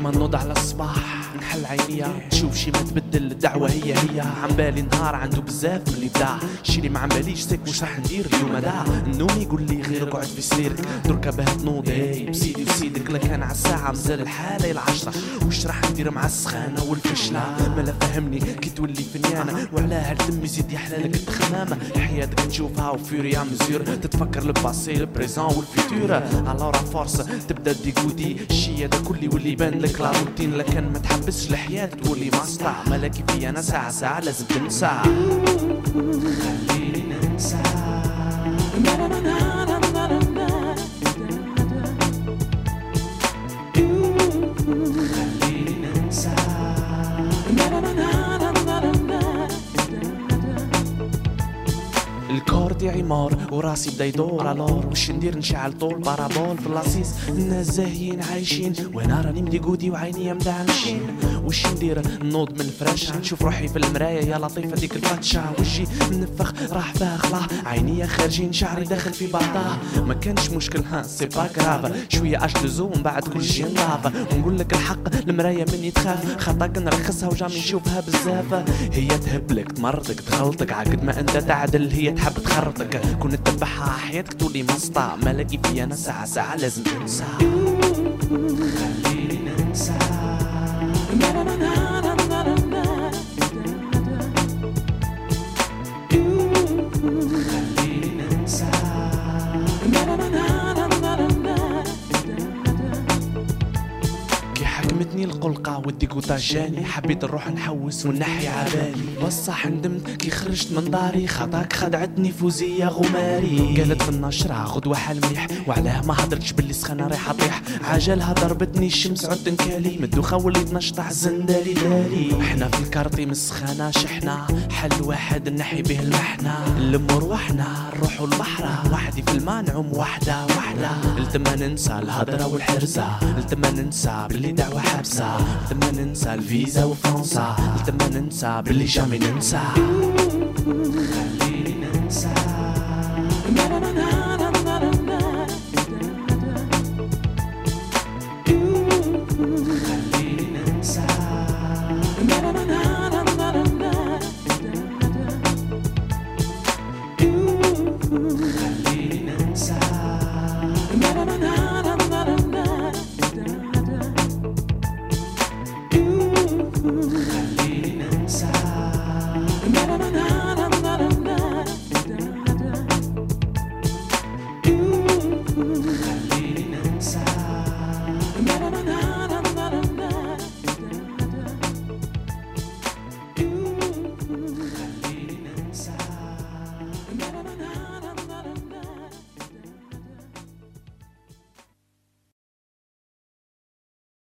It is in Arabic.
كيما النوض على الصباح نحل عينيا تشوف شي ما تبدل الدعوة هي عم بالي نهار عنده بزاف من الابداع شي اللي ما عم باليش سيك وش راح ندير اليوم دا النوم يقول لي غير قعد في سريرك دركا باه تنوض بسيدي وسيدك لكان على الساعة مازال الحالة العشرة وش راح ندير مع السخانة والفشلة مالا فهمني كي تولي فنيانة وعلى هالدم يزيد يحلالك التخمامة حياتك تشوفها وفيريا مزور تتفكر الباسي البريزون والفيتور الورا فورس تبدا ديكودي الشي هذا كل واللي يبان لك لا روتين لكن ما تحبسش الحياة تولي ماسطع مالا كيفي انا ساعة ساعة لازم تنسى خليني ننسى الكورد عمار وراسي بدا يدور الور وش ندير نشعل طول بارابول في اللاصيص الناس زاهيين عايشين وانا راني مديقودي وعيني مدعمشين وش ندير نوض من الفراش نشوف روحي في المراية يا لطيفة ديك الفتشة وجهي منفخ راح فاخلة عيني خارجين شعري داخل في بعضها ما كانش مشكل ها سي با كراف شوية اش دوزو ومن بعد كل شي نضاف ونقول لك الحق المراية مني تخاف خطاك نرخصها وجامي نشوفها بزاف هي تهبلك تمرضك تخلطك عقد ما انت تعدل هي تحب تخرطك كون تتبعها حياتك تولي مسطع ملاقي في انا ساعة ساعة لازم تنسى خليني ننسى حكمتني القلقة والديكوتا جاني حبيت نروح نحوس ونحي عبالي بصح ندمت كي خرجت من داري خطاك خدعتني فوزية غماري قالت في النشرة غدوة حال مليح وعلاه ما هدرتش باللي سخانة ريحة طيح عجلها ضربتني الشمس عدت نكالي مدوخة وليت نشطع زندالي دالي احنا في الكارطي من السخانة شحنا حل واحد نحي به المحنة نلمو روحنا نروحو البحرة وحدي في الماء نعوم وحدة التما ننسى الهضرة والحرزة التما ننسى باللي دعوة حبسة التما ننسى الفيزا وفرنسا التما ننسى باللي جامي ننسى خليني ننسى